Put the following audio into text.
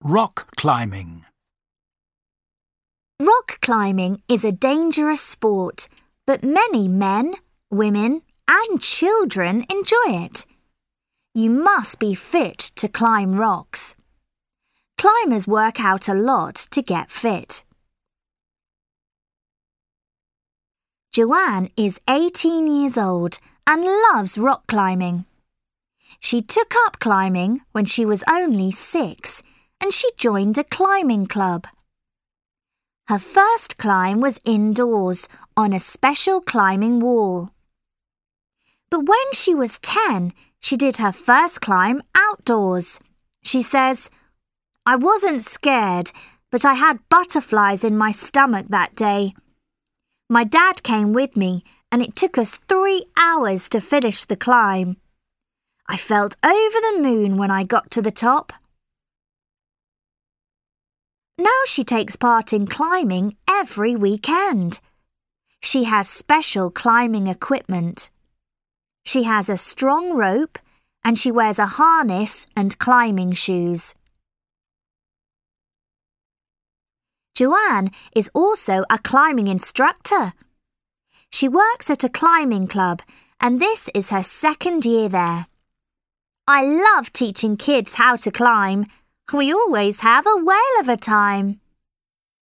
rock climbing. Rock climbing is a dangerous sport, but many men, women, and children enjoy it. You must be fit to climb rocks. Climbers work out a lot to get fit. Joanne is 18 years old and loves rock climbing. She took up climbing when she was only 6 and she joined a climbing club. Her first climb was indoors on a special climbing wall. But when she was 10, she did her first climb outdoors. She says, "I wasn't scared, but I had butterflies in my stomach that day. My dad came with me and it took us 3 hours to finish the climb. I felt over the moon when I got to the top." Now she takes part in climbing every weekend. She has special climbing equipment. She has a strong rope and she wears a harness and climbing shoes. Joanne is also a climbing instructor. She works at a climbing club and this is her 2nd year there. "I love teaching kids how to climb. We always have a whale of a time."